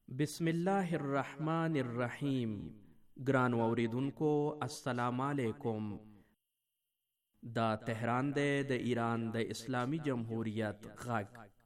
بسم الله الرحمن الرحیم. ګران اوریدونکو السلام علیکم. دا تهران دی د ایران د اسلامی جمهوریت غږ.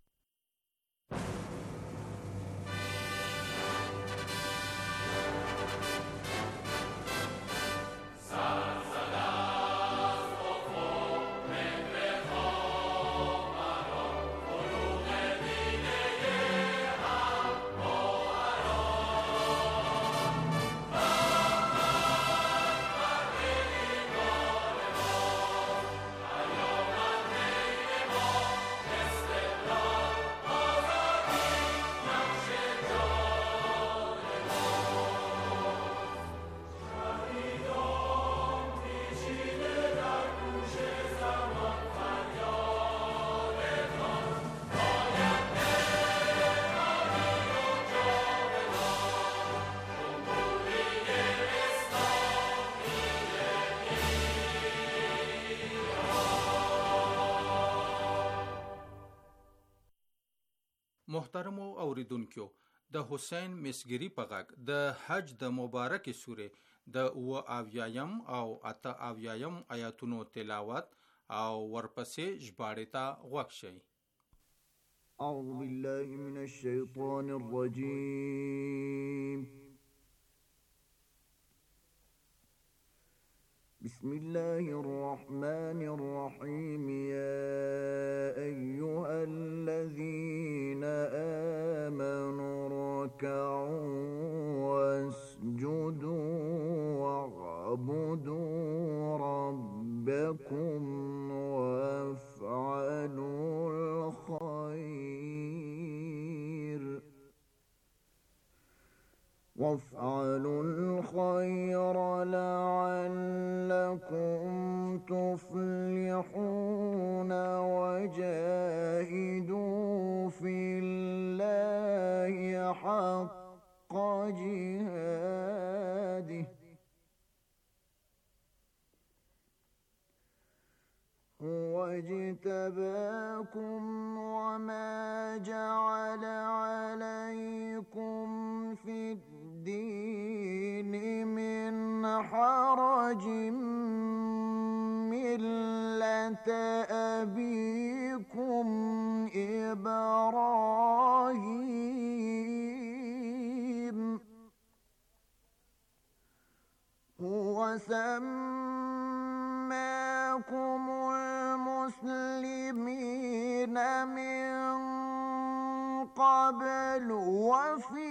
محترمو اوریدونکو، د حسین مسګری په غږ د حج د مبارک سوره د اویایم او 88 آیاتونو تلاوت او ورپسې ژباړې ته غوږ شئ. اعوذ بالله من الشیطان الرجیم. بسم الله الرحمن الرحيم. يا أيها الذين آمنوا اركعوا واسجدوا واعبدوا ربكم وافعلوا الخير لعلكم تفلحون. وجاهدوا في الله حق جهاده هو اجتباكم وما جعل عليكم في الدين من حرج. ملة أبيكم إبراهيم هو سماكم المسلمين من قبل وفي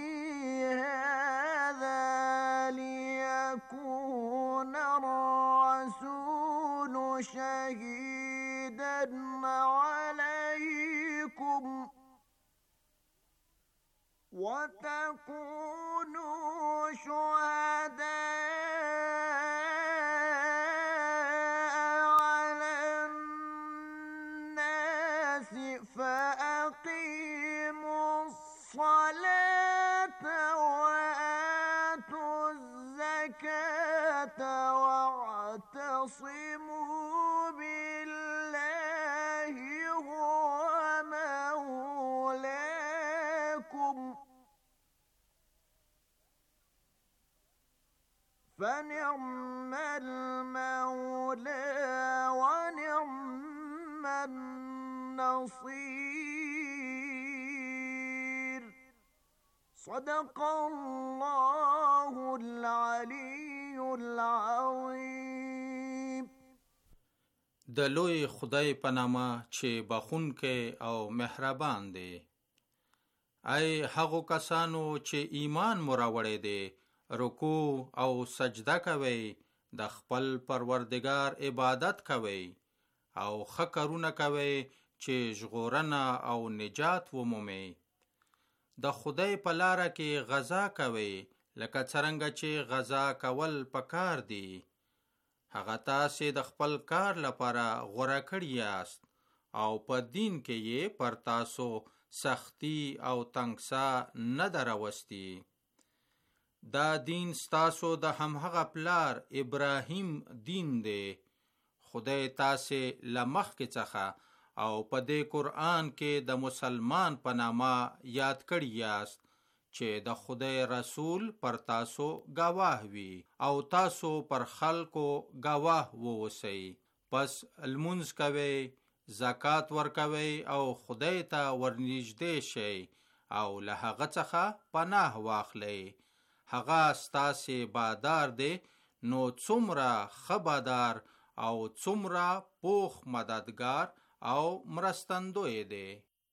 هذا ليكون الرسول شهيدا عليكم وتكونوا شهداء على الناس. فأقيموا الصلاة وآتوا الزكاة واعتصموا بالله هو مولاكم فنعم المولى ونعم النصير. صدق الله العلي العظيم. د لوی خدای په نامه چې بخښونکی او مهربان دی. ای هغو کسانو چې ایمان مو راوړی دی، رکوع او سجده کوئ، د خپل پروردگار عبادت کوئ او ښه کارونه کوئ چې ژغورنه او نجات ومومئ. د خدای په لاره کې غزا کوئ لکه څرنګه چې غزا کول پکار دي. هغه تاسې د خپل کار لپاره غوره کړي یاست او په دین کې یې پر تاسو سختی او تنګسا نه ده راوستي. دا دین ستاسو د همهغه پلار ابراهیم دین دی. خدای تاسې له مخکې څخه او په دې قرآن کې د مسلمان په نامه یاد کړي یاست چې د خدای رسول پر تاسو گواه وي او تاسو پر خلکو گواه ووسئ. پس لمونځ کوئ، زکات ورکوئ او خدای ته ورنږدې شئ او له هغه څخه پناه واخلئ. هغه ستاسې بادار دی، نو څومره ښه بادار او څومره پوخ مددگار او مرستندوی دی.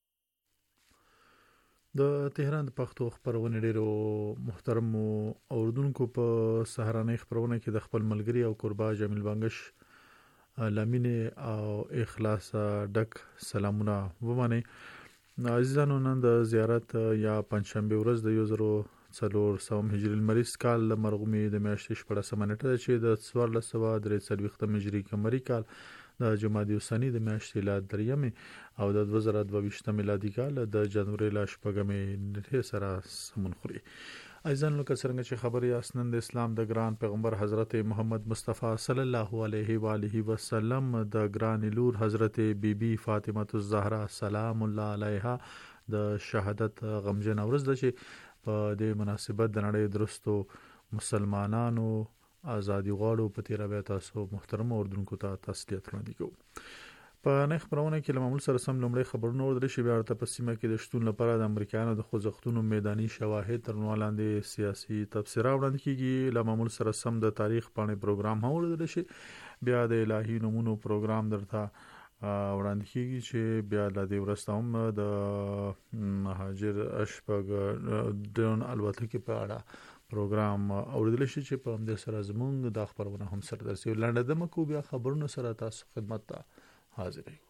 د تهران د پښتو خبرونه ډیرو محترمو اوردونکو په سهارنۍ خبرونه کې د خپل ملګری او قربا جمیل بنگش لامینه او اخلاص ډک سلامونه ومني. عزیزانو، نن د زیارت یا پنځشنبه ورځ د 1400 هجری المریض کال مرغومی د میاشتې 14 منټه چې د 1443 هجری قمری کال د جمادی الثانی د میاشتې لا دریمه او د 2022 میلادي کال د جنوري لا شپږمې نیټه سره سمون خوري. ایزان لکه څنګه چې خبري اسنن د اسلام د ګران پیغمبر حضرت محمد مصطفی صلی الله علیه و آله وسلم د ګران لور حضرت بیبي فاطمه الزهرا سلام الله علیها د شهادت غمجن ورځ ده چې په دې مناسبت د نړۍ درستو مسلمانانو ازادي غواړو په تیر بیا تاسو محترم اوردونکو ته تسلیت وړاندې کوو. په نه خبرونه کې له معمول سره سم لومړی خبرونه ورته شي بیا ورته په سیمه کې د شتون لپاره د امریکایانو د خوځښتونو میداني شواهد تر لاندې سیاسي تفسیرات وړاندې کیږي. له معمول سره سم د تاریخ پاڼې پروګرام هم ورته شي بیا د الهي نمونو پروګرام درته وړاندې کیږي چې بیا د دې ورځ هم د مهاجر اشپګ ډرون الوتکې په اړه پروګرام اوریدل شي چې په همدې سره زمونږ د خبرونه هم سره درسي لاندې د مکو بیا خبرونه سره تاسو خدمت ته حاضر یو.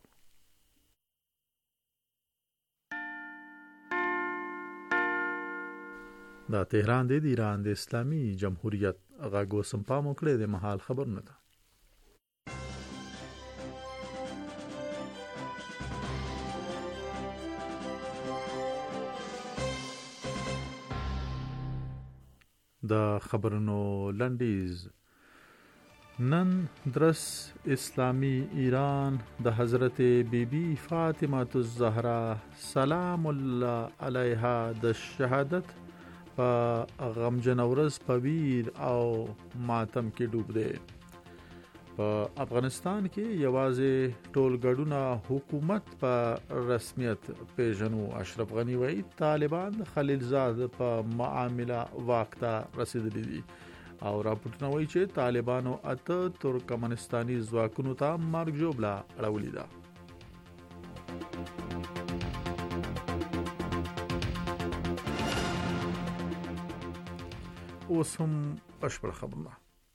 دا تهران د ایران د اسلامي جمهوریت غاګو سمپام کړي د محل خبرونه ده. د خبرونو لنډیز. نن درس اسلامی ایران د حضرت بیبي فاطمه الزهرا سلام الله علیها د شهادت په غمجن ورځ په ویر او ماتم کې ډوب دی. په افغانستان کې یوازې ټولګډونه حکومت په رسمیت پیژنو. اشرف غنی وایي طالبان خلیلزاد په معامله واقعا رسیدلي دي او راپورټونه وایي چې طالبانو اته ترکمنستاني ځواکونو ته مرګ جوړه اړولې ده. اوس هم بشپړ خبرونه.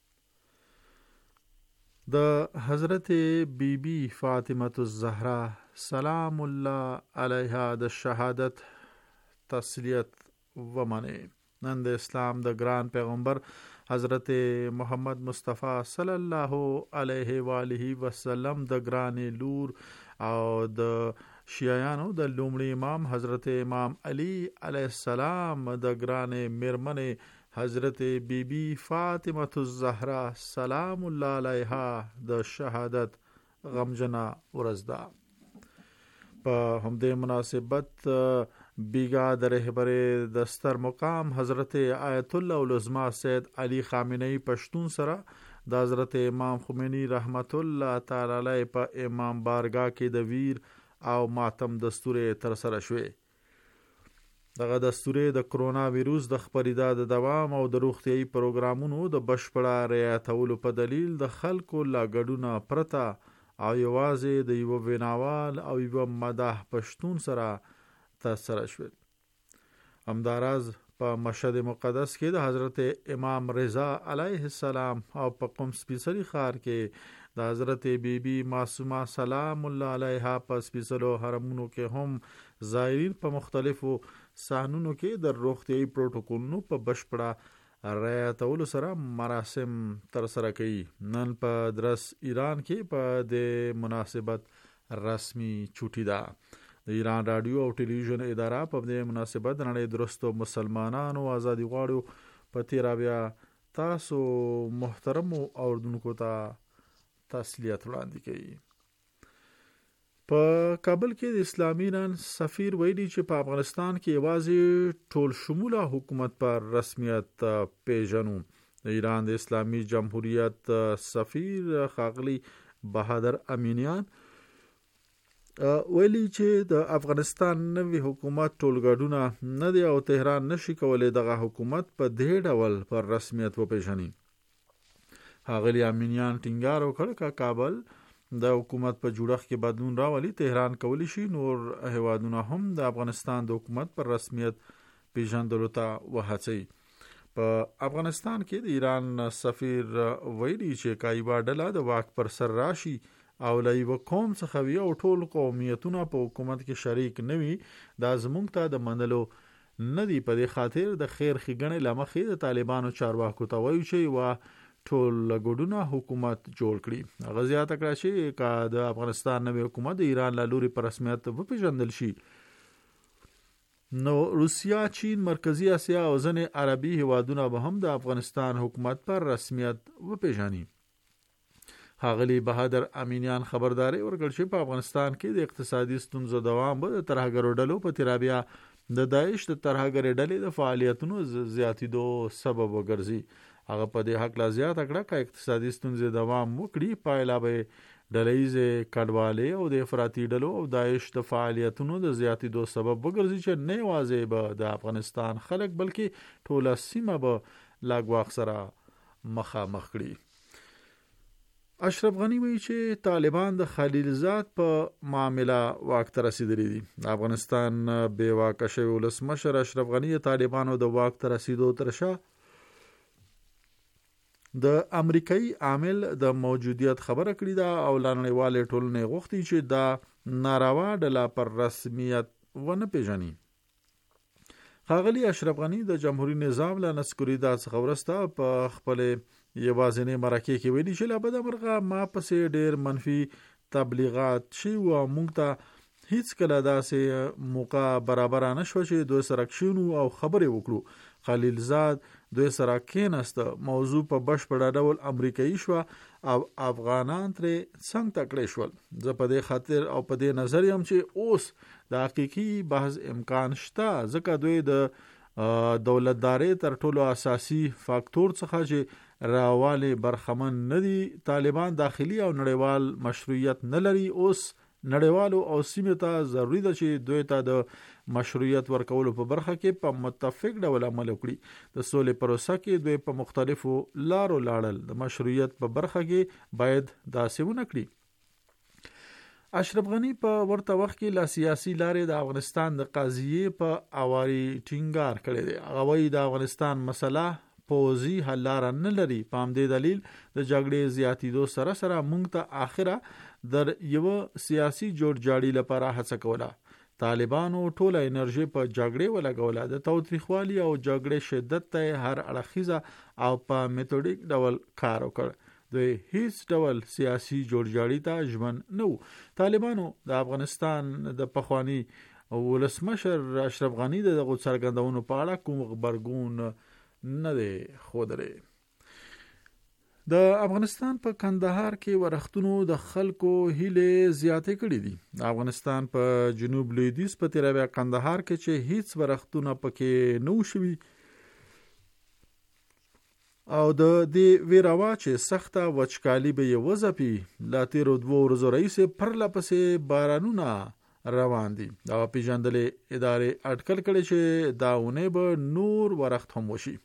د حضرت بیبي فاطمه الزهرا سلام الله علیها د شهادت تسلیت ومنه. نن د اسلام د ګران پیغمبر حضرت محمد مصطفی صلی الله علیه و آله وسلم د ګران لور او د شیعیانو د لومړي امام حضرت امام علی علیه السلام د ګران میرمنه حضرت بیبي فاطمه الزهرا سلام الله علیها د شهادت غمجنا ورځ ده. په همدې مناسبت بیگا د رهبر دستر مقام حضرت آیت الله العظما سید علی خامنه‌ای پښتون سره د حضرت امام خمینی رحمت الله تعالی علیه په امام بارگاه کې د ویر او ماتم دستور تر سره شوه. دغه دستور د کرونا ویروس د خپرېدا د دوام او د روغتيایي پروګرامونو د بشپړه رعایتولو په دلیل د خلکو لا ګډونه پرته او یوازې د یو ویناوال او یو مداح پښتون سره ترسره شول. همداراز په مشهد مقدس کې د حضرت امام رضا علیه السلام او په قم سپیڅلي ښار کې د حضرت بیبي معصومه سلام الله علیها په سپیڅلو حرمونو کې هم زائرین په مختلفو صحنونو کې د روغتيایي پروتوکولونو په بشپړه رعایتولو سره مراسم تر سره کوي. نن په درس ایران کې په د مناسبت رسمي چوټي ده. د ایران رادیو او ټلویزیون اداره په دې مناسبت د نړۍ درستو مسلمانانو ازادي غواړو په تیر بیا تاسو محترم اوردونکو ته تسلیت وړاندې کوي. په کابل کې د اسلامي ایران سفیر ویلي چې په افغانستان کې یوازې ټول شموله حکومت پر رسمیت پیژنو. د ایران د اسلامي جمهوریت سفیر ښاغلي بهادر امینیان ویلي چې د افغانستان نوی حکومت ټولګډونه نه دی او تهران نشي کولای دغه حکومت په دې ډول پر رسمیت وپیژني. ښاغلي امینیان ټینګار وکړ چې کابل د حکومت په جوړښت کې بدلون راولي. تهران کولی شي نور هیوادونه هم د افغانستان د حکومت پر رسمیت پیژندلو ته وهڅوي. په افغانستان کې د ایران سفیر ویلي چې کایبا ډله د واک پر سر راشي او له یو قوم څخه وي او ټول قومیتونه په حکومت کې شریک نه وي، دا زموږ ته د منلو نه دي. په دې خاطر د خیر ښېګڼې له مخې د طالبانو چارواکو ته وایو چې یوه ټول ګډونه حکومت جوړ کړي. هغه زیاته کړه چې که د افغانستان نوی حکومت د ایران له لوري په رسمیت وپیژندل شي نو روسیا، چین، مرکزی اسیا او ځینې عربي هیوادونه به هم د افغانستان حکومت پر رسمیت وپیژني. ښاغلي بهادر امینیان خبرداري ورکړه چې په افغانستان کې د اقتصادي ستونزو دوام به د ترهګرو ډلو په تیرابیا د داعش د ترهګرې ډلې د فعالیتونو زیاتېدو سبب وګرځي. هغه په دې حق لا زیاته کړه که اقتصادي ستونزې دوام وکړي پایله به ډلهیزې کډوالۍ او د افراطي ډلو او داعش د فعالیتونو د زیاتېدو سبب وګرځي چې نه یوازې به د افغانستان خلک بلکې ټوله سیمه به لا ګواښ سره مخامخ کړي. اشرف غنی وایي چې طالبان د خلیلزاد په معامله واک ته رسیدلي دي. د افغانستان بې واکه شوي ولسمشر اشرف غنی د طالبانو د واک ته رسیدو تر شا د امریکایي عامل د موجودیت خبره کړې ده او له نړیوالې ټولنې غوښتي چې دا ناروا ډله پر رسمیت ونه پیژني. ښاغلي اشرف غنی د جمهوریت نظام له نسکوریدا څخه وروسته په خپلې یوازینۍ مرکې کې ویلي چې له بده مرغه ما پسې ډېر منفي تبلیغات شوي او موږ ته هیڅ کله داسې موقع برابره نه شوه چې دوی سره کښېنو او خبرې وکړو. خلیلزاد دوی سره کېناسته، موضوع په بشپړه ډول امریکایي شوه او افغانان ترې څنګ ته کړی شول. زه په دې خاطر او په دې نظر یم چې اوس د حقیقي بحث امکان شته، ځکه دوی د دولتدارۍ تر ټولو اساسي فاکتور څخه چې راوالې برخمن نه دي. طالبان داخلي او نړیوال مشروعیت نه لري. اوس نړیوالو او سیمې ته ضروري ده چې دوی ته د مشروعیت ورکولو په برخه کې په متفق ډول عمل وکړي. د سولې پروسه کې دوی په مختلفو لارو لاړل، د مشروعیت په برخه کې باید داسې ونه کړي. اشرف غنی په ورته وخت کې لا سیاسي لارې د افغانستان د قضیې په اواري ټینګار کړی دی. هغه وایي د افغانستان مسله پوځي حل لاره نه لري. په همدې دلیل د جګړې زیاتېدو سره سره موږ ته آخره در یو سیاسي جوړجاړي لپاره هڅه کوله. طالبانو ټوله انرژي په جګړې ولګوله. د تاوتریخوالي او جګړې شدت ته هر اړخیزه او په میتودیک ډول کار وکړ. دوی هیڅ ډول سیاسي جوړجاړي ته ژمن نه وو. طالبانو د افغانستان د پخوانی ولسمشر اشرف غنی دغه څرګندونو په اړه کوم خبرګون نه دی ښودلی. د افغانستان په کندهار کې ورښتونو د خلکو هیلې زیاتې کړې دي. د افغانستان په جنوب لویدیځ په تیرابیا کندهار کې چې هیڅ ورښتونه پکې نه شوي او د دې ویراوا چې سخته وچکالي به یې وځپي. لا تیرو 2 ورځو راهیسې پرله پسې بارانونه روان دي. دا پیژندلې ادارې اټکل کړي چې دا اونۍ به نور ورښت هم وشي.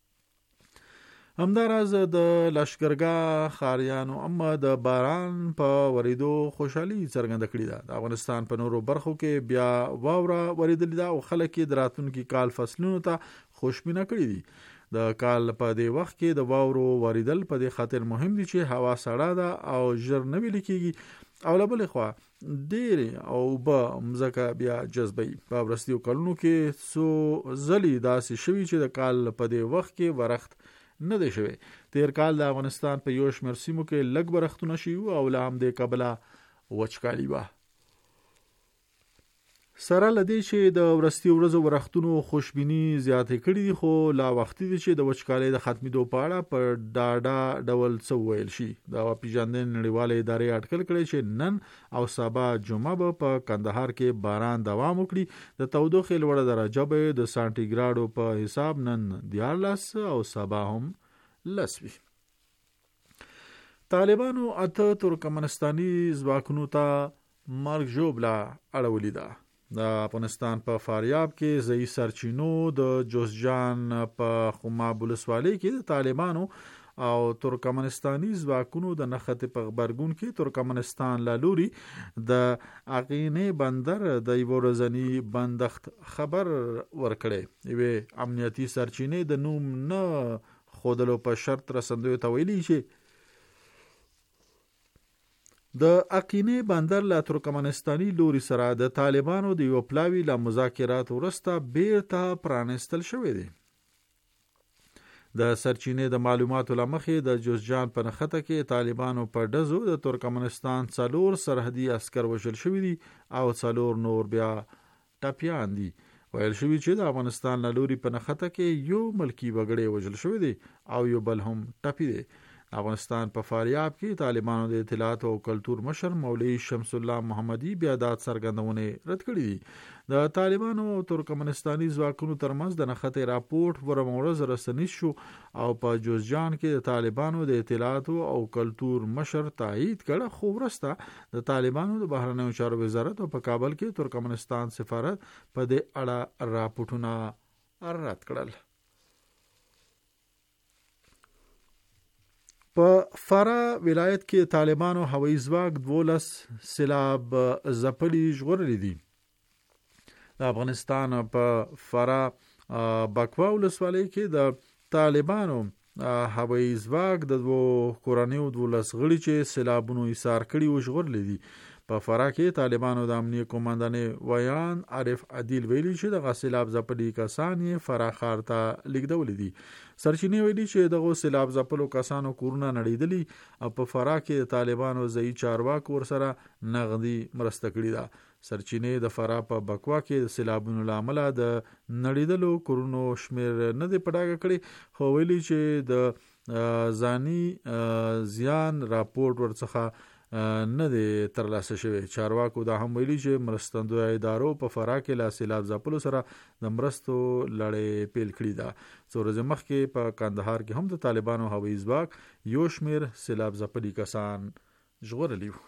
همداراز د لشکرګاه خاریانو اما د باران په وریدو خوشحالي څرګنده کړې ده. د افغانستان په نورو برخو کې بیا واوره وریدلې ده او خلک یې د راتلونکي کال فصلونو ته خوشبینه کړي دي. د کال په دې وخت کې د واورو وریدل په دې خاطر مهم دي چې هوا سړه ده او ژر نه ویلې کېږي او له بلې خوا ډېرې اوبه مځکه بیا جذبوي. په وروستیو کلونو کې څو ځلې داسې شوي چې د کال په دې وخت کې ورښت نه دی شوی. تیر کال د افغانستان په یو شمېر سیمو کې لږ ورښتونه شوي او له همدې کبله وچکالي وه. سره لدی چې د ورستي ورځو ورختونو خوشبيني زیاتې کړې دي، خو لا وختي دي چې د وچکالۍ د ختمېدو په اړه په ډاډه ډول څه ویل شي. د پیژندنې نړیوالې ادارې اټکل کړی چې نن او سبا جمعه به په کندهار کې باران دوام وکړي. د تودوخې لوړه درجه به د سانتیګراډو په حساب نن 14 او سبا هم 10 وي. طالبانو اته ترکمنستاني ځواکونو ته مرګ ژوبله اړولې ده. د افغانستان په فاریاب کې ځایی سرچینو د جوزجان په خماب ولسوالۍ کې د طالبانو او ترکمنستاني ځواکونو د نښتې په غبرګون کې ترکمنستان له لوري د اقینې بندر د یو ورځني بندښت خبر ورکړی. یوې امنیتي سرچینې د نوم نه ښودلو په شرط رسندوی ته ویلي چې د اقینې بندر له ترکمنستاني لوري سره د طالبانو د یو پلاوي له مذاکرات وروسته بیرته پرانستل شوی دی. د سرچینې د معلوماتو له مخې د جوزجان په نښته کې طالبانو په ډزو د ترکمنستان 4 سرحدي عسكر وژل شوي دي او 4 نور بیا ټپیان دي. ویل شوي چې د افغانستان له لوري په نښته کې یو ملکی وګړی وژل شوی دی او یو بل هم ټپي دی. افغانستان په فاریاب کې طالبانو د اطلاعات او کلتور مشر مولوی شمس الله محمدي بیا د څرګندونه رد کړې دي. د طالبانو او ترکمنستاني ځواکونو ترمنځ د نښتې راپورټ ورمورز رسنیز شو او په جوزجان کې د طالبانو د اطلاعات او کلتور مشر تایید کړ، خو وروسته د طالبانو د بهرنیو چارو وزارت او په کابل کې ترکمنستان سفارت په دې اړه راپورټونه رد کړل. په فرا ولایت کې طالبانو هوایي ځواک 12 سیلاب ځپلي ژغورلي دي. د افغانستان په فرا بکوا ولسوالۍ کې د طالبانو هوایي ځواک د 2 کورنیو 12 غړي چې سیلابونو ایثار کړي و ژغورلي دي. په فرا کې طالبانو د امنیه قوماندانې ویان عارف عادل ویلي چې د سیلاب ځپلي کسان یې فرا ښار ته لیږدولي دي. سرچینې ویلي چې دغه سیلاب ځپلو کسانو کورونه نړیدلي او په فرا کې د طالبانو ځایی چارواکو ورسره نغدي مرسته کړې ده. سرچینې د فرا په بکوا کې د سیلابونو له امله د نړیدلو کورونو شمیر نه دی په ډاګه کړی، خو ویلي چې د ځاني زیان راپورټ ورڅخه نه دی ترلاسه شوی. چارواکو دا هم ویلي چې مرستندوی ادارو په فرا کې له سیلاب ځپلو سره د مرستو لړۍ پیل کړې ده. څو ورځې مخکې په کندهار کې هم د طالبانو هوایي ځواک یو شمیر سیلاب ځپلي کسان ژغورلي وو.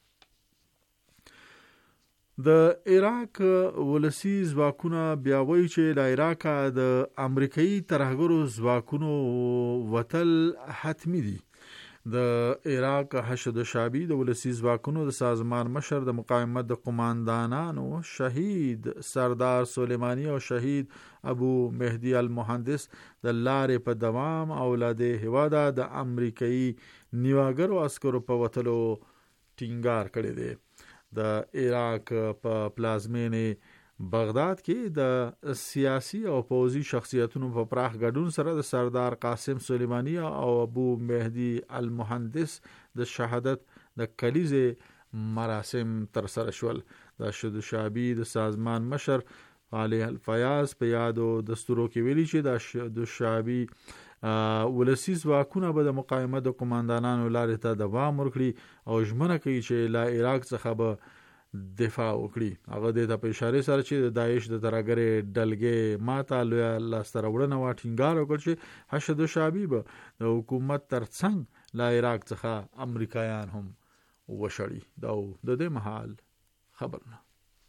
د عراق ولسی ځواکونه بیا وایي چې له عراق د امریکایي ترهګرو ځواکونو وتل حتمی دي. د عراق حشد شعبي د ولسی ځواکونو د سازمان مشر د مقاومت د قوماندانانو شهید سردار سلیمانی او شهید ابو مهدی المهندس د لارې په دوام اولاده هواده د امریکایي نیواګرو عسکرو په وتلو ټینګار کړی دی. د عراق په پلازمینې بغداد کې د سیاسي او پوځي شخصیتونو په پراخ ګډون سره د سردار قاسم سلیمانی او ابو مهدی المهندس د شهادت د کلیزې مراسم تر سره شول. د شهید شعبي د سازمان مشر علي الفیاض په یادو دستورو کې ویلي چې د شهید شعبي ولسی ځواکونه به د مقاومت د قوماندانانو لارې ته دوام ورکړي او ژمنه کوي چې له عراق څخه به دفاع وکړي. هغه د په اشاره سره چې د داعش د ترهګرې ډلګې ماته لوی لاسته راوړنه وا ټینګار وکړ چې حشد شعبي به د حکومت ترڅنګ له عراق څخه امریکایان هم وشړي. دا د دې محل خبرونه.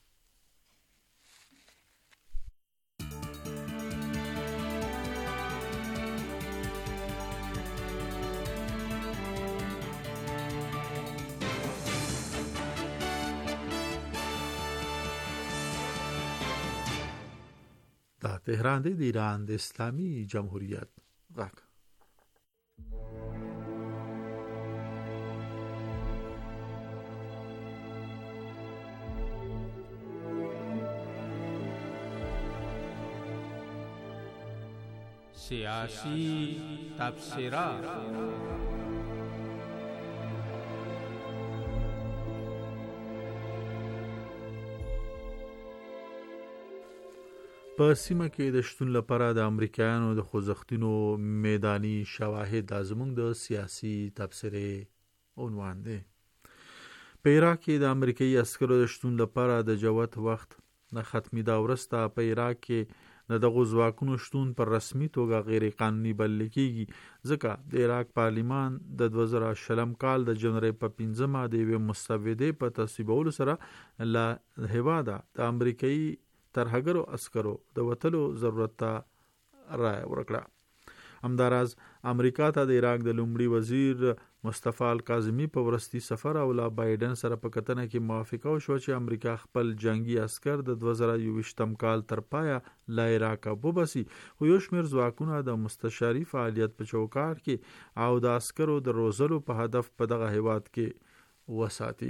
دا تهران دی د ایران د اسلامي جمهوریت غږ. سیاسی تبصرات. په سیمه کې د شتون لپاره د امریکایانو د خوځښتونو میداني شواهد د زموږ د سیاسي تبصرې عنوان دی. په عراق کې د امریکایي عسکرو د شتون لپاره د جوت وخت نه ختمېدا وروسته په عراق کې د دغو ځواکونو شتون پر رسمي توګه غیر قانوني بلل کېږي، ځکه د عراق پارلیمان د 2020 کال د جنوري په 5مه د یوې مسودې په تصویبولو سره له هېواده د امریکایي ترهګرو عسکرو د وتلو ضرورت ته رایه ورکړه. همداراز امریکا ته د عراق د لومړي وزیر مصطفی الکاظمي په ورستي سفر او لا بایدن سره په کتنه کې موافقه وشوه چې امریکا خپل جنگي عسكر د 2021 کال تر پایه له عراق وباسي، خو یو شمېر ځواکونه د مستشاري فعالیت په چوکاټ کې او د عسکرو د روزلو په هدف په دغه هیواد کې وساتي.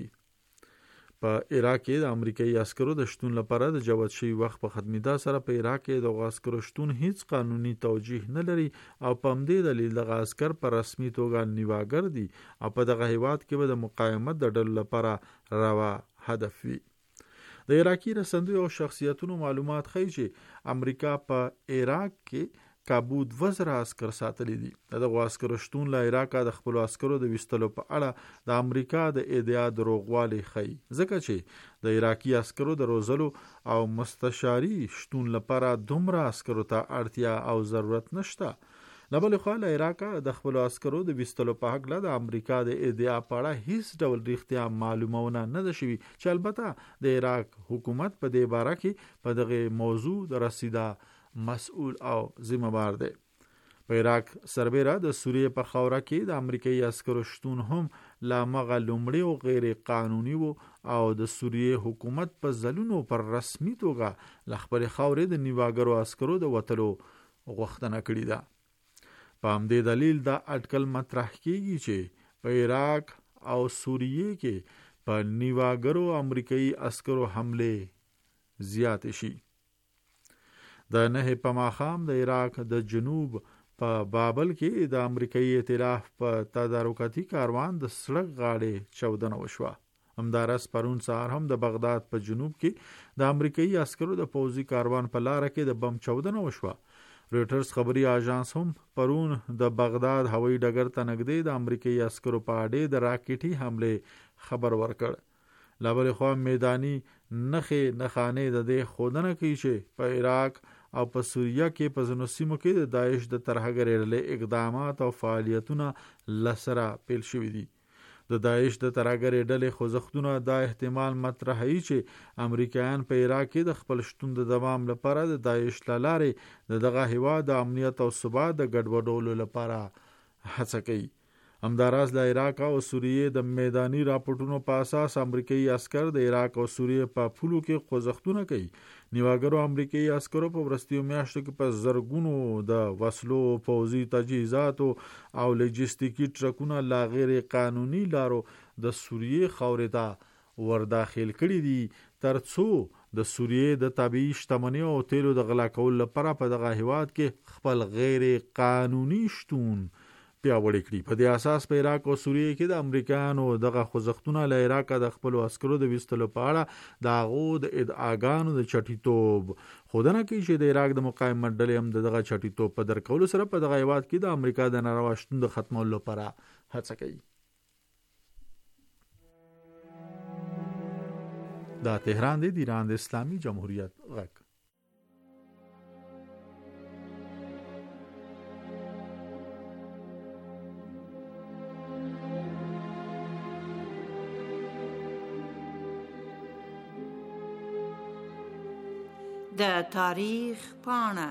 په عراق کې د امریکایي عسکرو د شتون لپاره د جوت شوي وخت په ختمېدا سره په عراق کې د عسکرو شتون هیڅ قانوني توجیه نه لري او په همدې دلیل دغه عسکر په رسمي توګه نیواګر دي او په دغه هیواد کې به د مقاومت د ډلو لپاره روا هدف وي. د عراقي رسنیو او شخصیتونو معلومات ښیي چې امریکا په عراق کې کابو 2000 عسكر ساتلي دي. دغه عسکرو شتون له عراق د خپل عسکرو د وستلو په اړه د امریکا د ادعا دروغوالي ښیي، ځکه چې د عراقي عسکرو د روزلو او مستشاري شتون لپاره دومره عسکرو ته اړتیا او ضرورت نشته. لبل خو له عراق د خپل عسکرو د وستلو په حق له د امریکا د ادعا په اړه هیڅ ډول رښتیا معلومونه نه ده شوي چې البته د عراق حکومت په دې باره کې په دغه موضوع د رسیدا مسؤل او ذمہ بار دی. په عراق سربېره د سوریې په خاوره کې د امریکایي عسکرو شتون هم لا مغه لومړی او غیر قانوني وو او د سوریې حکومت په ځلونو پر رسمي توګه له خپل خاورې د نیواګرو عسکرو د وتلو غوښتنه کړې ده. په همدې دلیل دا اټکل مطرح کیږي چې په عراق او سوریې کې په نیواګرو امریکایي عسکرو حمله زیات شي. د نه په ماښام د عراق د جنوب په بابل کې د امریکایي ائتلاف په تدارکاتي کاروان د سړک غاړې چاودنه وشوه. همداراز پرون سهار هم د بغداد په جنوب کې د امریکایي عسکرو د پوځي کاروان په لار کې د بم چاودنه وشوه. رویټرز خبري اژانس هم پرون د بغداد هوایي ډګر ته نږدې د امریکایي عسکرو په اډې د راکټي حمله خبر ورکړ. لبل خو میداني نخانه د دې خودنه کوي چې په عراق او په سوریه کې په ځینو سیمو کې د داعش د ترهګرۍ ډلې اقدامات او فعالیتونه لسره پیل شوي دي. د داعش د ترهګرۍ ډلې خوځښتونه دا احتمال مطرحوي چې امریکایان په عراق کې د خپل شتون د دوام لپاره د داعش له لارې دغه هیواد د امنیت او ثبات د ګډوډولو لپاره هڅه کوي. همداراز د عراق او سوریې د میداني راپورټونو په اساس امریکایي عسكر د عراق او سوریې په پولو کې خوځښتونه کوي. نیواګرو امریکایي عسکرو په ورستیو میاشتو کې په زرګونو د وسلو، پوځي تجهیزاتو او لوجستیکي ټرکونه لا غیر قانوني لارو د سوریې خاورې ته ورداخل کړي دي، ترڅو د سوریې د طبيعي شتمنیو او تیلو د غلا کولو لپاره په دغه هیواد کې خپل غیر قانوني شتون پیاوړی کړي. په دې اساس په عراق او سوریې کې د امریکایانو دغه خوځښتونه له عراق د خپل عسکرو د وستلو په اړه د هغو د ادعاګانو د چټیتوب خودنه کوي چې د عراق د مقاومت ډلې هم دغه چټیتوب په درکولو سره په دغه هیواد کې د امریکا د ناروا شتون د ختمولو لپاره هڅه کوي. دا تهران دی، د ایران د اسلامي جمهوریت غږ. د تاریخ پاڼه.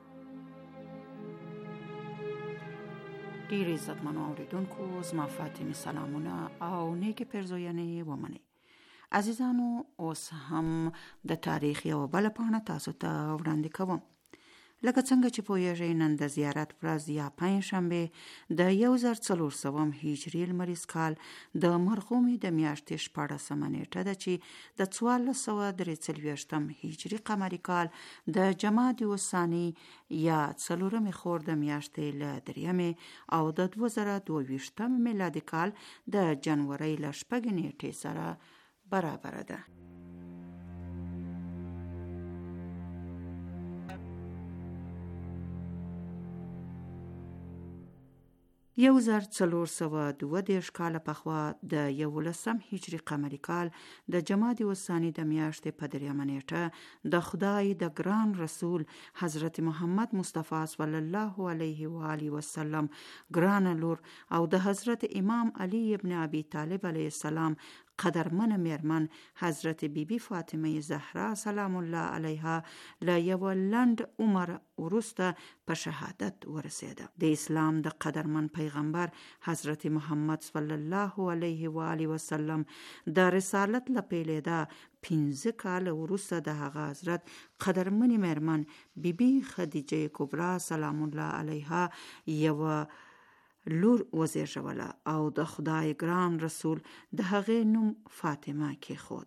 ډیر عزتمنو اوریدونکو، زما فاطمه سلامونه او نیک پرزوینې ومنئ. عزیزانو، اوس هم د تاریخ یو بل پاڼه تاسو ته وړاندې کوم. لکه څنګه چې پوهیږئ، نن د زیارت ورځ یا پنجشنبه د 1400 هجري لمریز کال د مرغومي د میاشتې 14 نیټه ده چې د 1443 هجري قمري کال د جمادی الثاني یا 4 خور د میاشتې له 3 او د 2022 میلادي کال د جنوري له 6 نیټې سره برابر ده. 1432 کال پخوا د 11 هجری قمری کال د جمادی الثانی د میاشتې په 3 نیټه د خدای د ګران رسول حضرت محمد مصطفی صلی الله علیه و آله وسلم ګران لور او د حضرت امام علی ابن ابي طالب علیه السلام قدرمن میرمن حضرت بیبی فاطمه زهرا سلام الله علیها له یو لنډ عمر وروسته په شهادت ورسېده. د اسلام د قدرمن پیغمبر حضرت محمد صلی الله علیه و آله وسلم د رسالت له پیلېدا 15 کال وروسته د هغه حضرت قدرمن میرمن بیبی خدیجه کبرا سلام الله علیها یو لور وزیږوله او د خدای ګران رسول د هغې نوم فاطمه کېښود.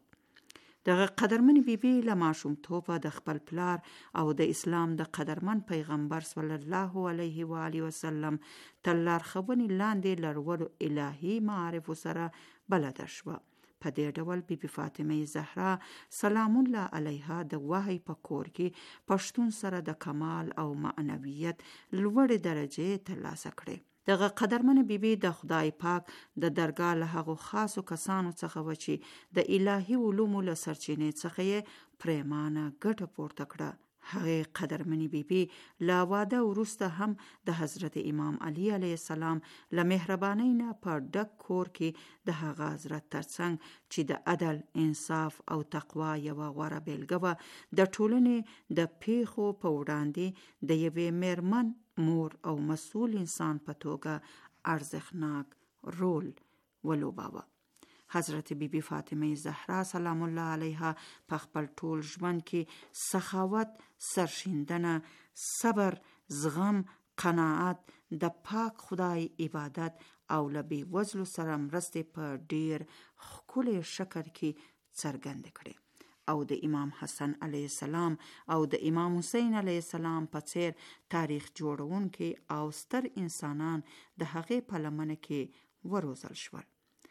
دغه قدرمن بیبي له ماشومتوبه د خپل پلار او د اسلام د قدرمن پیغمبر صلی الله علیه و آله وسلم تر لارښوونې لاندې لرولو الهي معارفو سره بلده شوه. په دې ډول بیبي فاطمه زهرا سلام الله علیها د وحی په کور کې پښتون سره د کمال او معنویت لوړې درجې ترلاسه کړې. دغه قدرمن بیبي د خدای پاک د درګاه له هغو خاصو کسانو څخه و چې د الهي علومو له سرچینې څخه یې پریمانه ګټه پورته کړه. هغې قدرمنې بیبي له واده وروسته هم د حضرت امام علی علیه السلام له مهربانۍ نه په ډک کور کې د هغه حضرت ترڅنګ چې د عدل، انصاف او تقوا یوه غوره بیلګه وه د ټولنې د پیښو په وړاندې د یوې میرمن، مور او مسؤل انسان په توګه ارزښتناک رول ولوباوه. حضرت بیبی فاطمه زهرا سلام الله علیها په خپل ټول ژوند کې سخاوت، سرښندنه، صبر، زغم، قناعت، د پاک خدای عبادت او له بېوزلو سره مرستې په ډیر ښکلي شکل کې څرګندې کړې او د امام حسن علیه السلام او د امام حسین علیه السلام په څیر تاریخ جوړونکي او ستر انسانان د هغې په لمنه کې وروزل شول.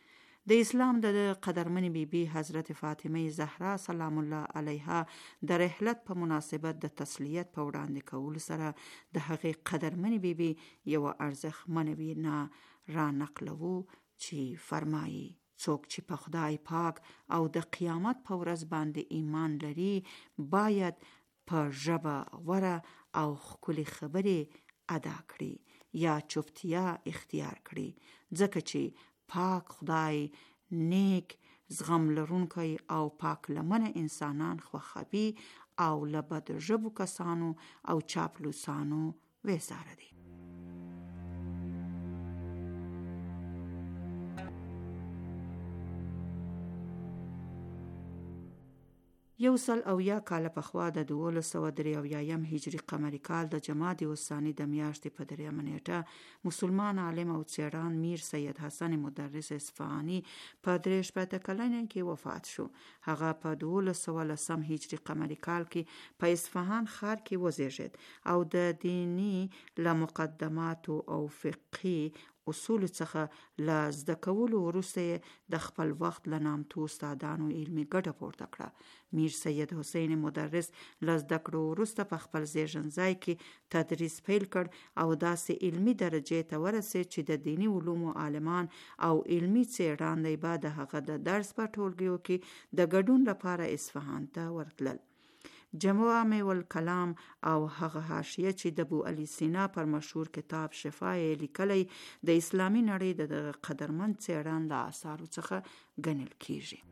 د اسلام د قدرمن بیبي حضرت فاطمه زهرا سلام الله علیها د رحلت په مناسبت د تسلیت په وړاندې کولو سره د هغې قدرمن بیبي یو ارزښتمن وینا را نقلوو چې فرمایي: څوک چې په خدای پاک او د قیامت په ورځ باندې ایمان لري باید په ژبه غوره او ښکلي خبرې ادا کړي یا چوپتیا اختیار کړي، ځکه چې پاک خدای نیک، زغم لرونکی او پاک لمنه انسانان خوښوي او له بد ژبو کسانو او چاپلوسانو ویزاره دي. یو سل او یا کال پخوا د 1283 هجری قمری کال د جمادی الثانی د میاشتې په 3 نیټه مسلمان عالم او څېړان میر سید حسن مدرس اصفهاني په 43 کلنۍ کې وفات شو. هغه په 1210 هجری قمری کال کې په اصفهان ښار کې وزیږید او د دینی له مقدماتو او فقهي اصول څخه له زده کولو وروسته د خپل وخت له نامتو استادانو علمي ګټه پورته کړه. میر سید حسین مدرس له زده کړو وروسته په خپل زیږنځای کې تدریس پیل کړ او داسې علمي درجې ته ورسید چې د دینی علومو عالمان او علمي څېړندې به د هغه د درس په ټولګیو کې د ګډون لپاره اصفهان ته ورتلل. جوامع الکلام او هغه حاشیه چې د ابو علی سینا پر مشهور کتاب شفا یې لیکلی د اسلامي نړۍ د قدرمن څېړن له آثارو څخه ګڼل کیږي.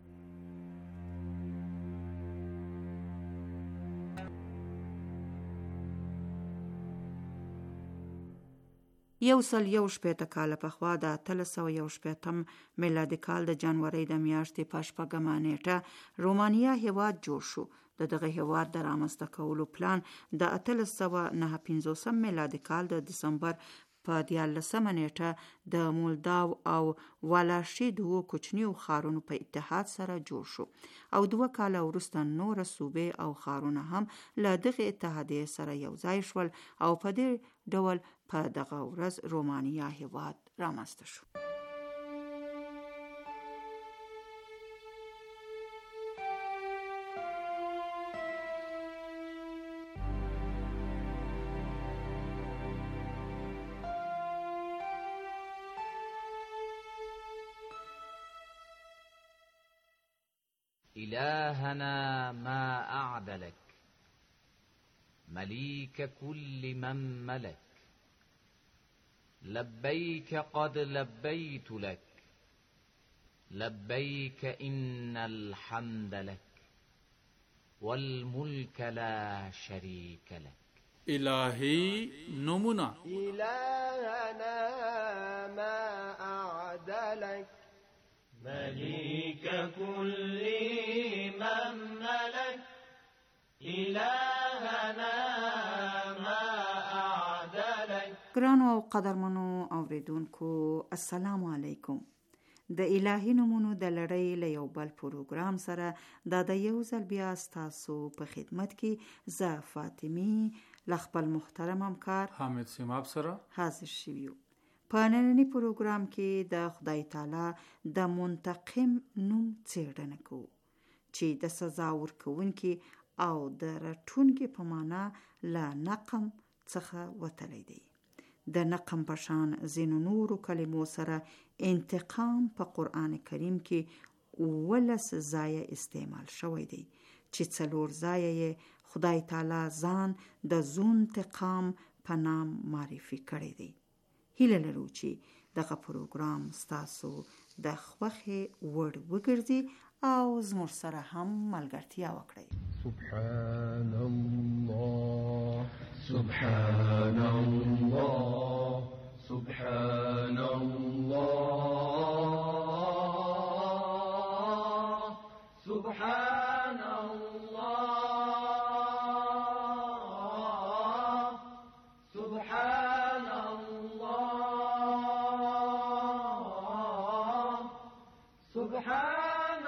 یو سل یو شپېته کاله پخوا د 1361 میلادي کال د جنورۍ د میاشتې په 8 نیټه رومانیا هیواد جوړ شو. د دغه هیواد د رامنځته کولو پلان د 1359 میلادي کال د دسمبر په 14 نیټه د مولداو او والاشي دوو کوچنیو ښارونو په اتحاد سره جوړ شو او 2 کاله وروسته نور صوبې او ښارونه هم له دغه اتحادیې سره یو ځای شول او په دې ډول په دغه ورځ رومانیا هیواد رامنځته شو. إلهنا ما أعدلك مليك كل من ملك لبيك قد لبيت لك لبيك إن الحمد لك والملك لا شريك لك. الهی نمونه إلهنا ما أعدلك مليك كل من ملك إلهنا ما أعدلك. ګرانو او قدرمنو اوریدونکو السلام علیکم. د الهی نومونو د لړۍ له یو بل پروګرام سره د یو ځل بیا ستاسو په خدمت کې زه فاطمی له خپل محترم همکار حامد سیماب سره حاضر شویو. په نننی پروګرام کې د خدای تعالی د منتقم نوم څېړنه کوو چې د سزا ورکوونکي او د رټونکي په معنا له نقم څخه وتلی دی. د نقم په شان ځینو نورو کلمو سره انتقام په قرآن کریم کې 11 ځایه استعمال شوی دی چې 4 ځایه یې خدای تعالی ځان د ذو انتقام په نام معرفي کړی دی. هیله لرو چې دغه پروګرام ستاسو د خوښې وړ وګرځي او زموږ سره هم ملګرتیا وکړئ. سبحان الله سبحان الله سبحان الله سبحان الله سبحان الله سبحان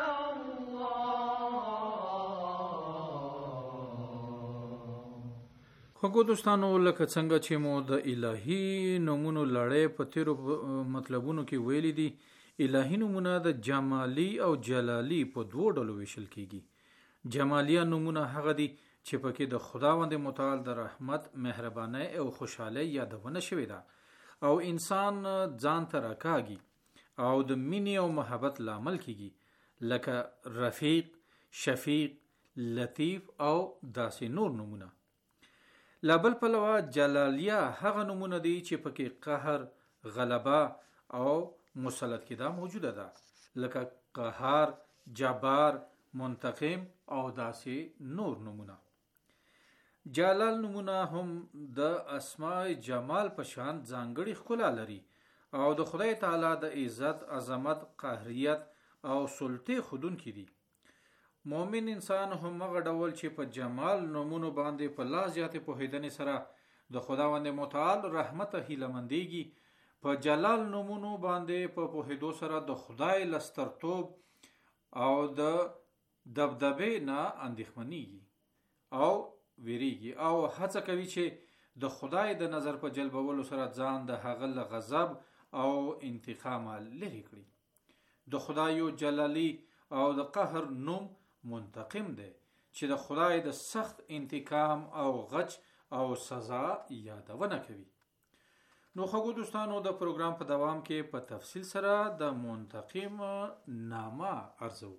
خوږو دوستانو، لکه څنګه چې مو د الهی نومونو لړۍ په تیرو مطلبونو کې ویلي دي، الهی نومونه د جمالی او جلالی په 2 ډولو ویشل کیږي. جمالیه نومونه هغه دي چې پکې د خداوند متعال د رحمت، مهرباني او خوشحالي یادونه شوې ده او انسان ځان ته راکاږي او د مینې او محبت لامل کیږي، لکه رفیق، شفیق، لطیف او داسې نور نومونه. لابل پلوه جلالیه هغه نومونه دي چې پکې قهر، غلبه او مسلط کېدا موجوده ده، لکه قهار، جبار، منتقم او داسې نور نومونه. جلال نومونه هم د اسماء جمال په شان ځانګړي ښکلا لري او د خدای تعالی د عزت، عظمت، قهریت او سلطې ښودونکي دي. مومن انسان هم هغه ډول چې په جمال نومونو باندې په لا زیاتې پوهېدنې سره د خداوند متعال رحمت هیله‌مندېږي، په جلال نومونو باندې په پوهېدو سره د خدای لسترتوب او د دبدبې نه اندېښمنېږي او ویریږي او هڅه کوي چې د خدای د نظر په جلبولو سره ځان د هغه له غضب او انتقام لرې کړي. د خدایو جلالی او د قهر نوم منتقم دی چې د خدای د سخت انتقام او غچ او سزا یادونه کوي. نو خوږو دوستانو، د پروګرام په دوام کې په تفصیل سره د منتقم نامه ارزو.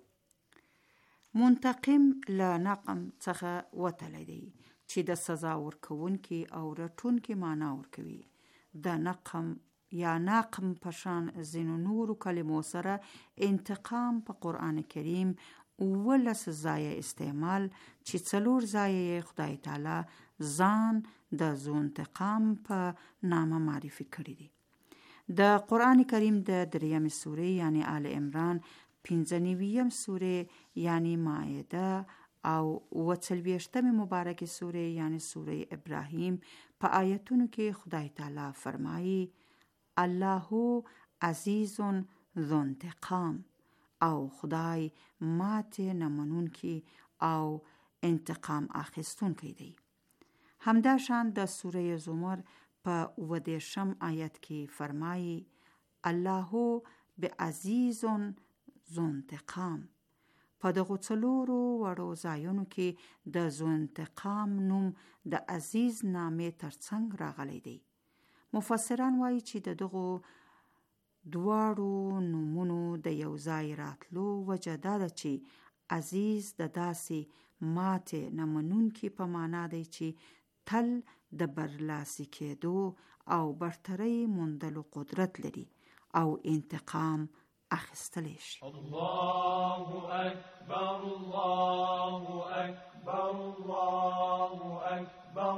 منتقم له نقم څخه وتلی دی چې د سزا ورکوونکي او رټونکي معنا ورکوي. د نقم یا ناقم په شان ځینو نورو کلمو سره انتقام په قرآن کریم 11 ځایه استعمال چې 4 ځایه خدای تعالی ځان د ذو انتقام په نامه معرفي کړی دی. د قرآن کریم د 3 سورې یعنی آل عمران، 15 سورې یعنی مائده او 40 مبارکه سورې یعنی سورې ابراهیم په آیتونو کې خدای تعالی فرمایي: الله عزیز ذو انتقام، او خدای ماته نمنون کی او انتقام اخیستون کی دی. همدا شان د سوره زمر په 19 آیت کې فرمایي: الله بعزیز ذو انتقام. په دغه 4 وړو ځایونو کې د ذو انتقام نوم د عزیز نامې ترڅنګ راغلی دی. مفسران وایي چې دغه 2 نومونو د یو ځای راتلو وجه دا ده چې عزیز د داسې ماتې نه منونکي په معنا دی چې تل د برلاسي کېدو او برترۍ موندلو قدرت لري او انتقام اخیستلی شي. الله أكبر الله أكبر الله أكبر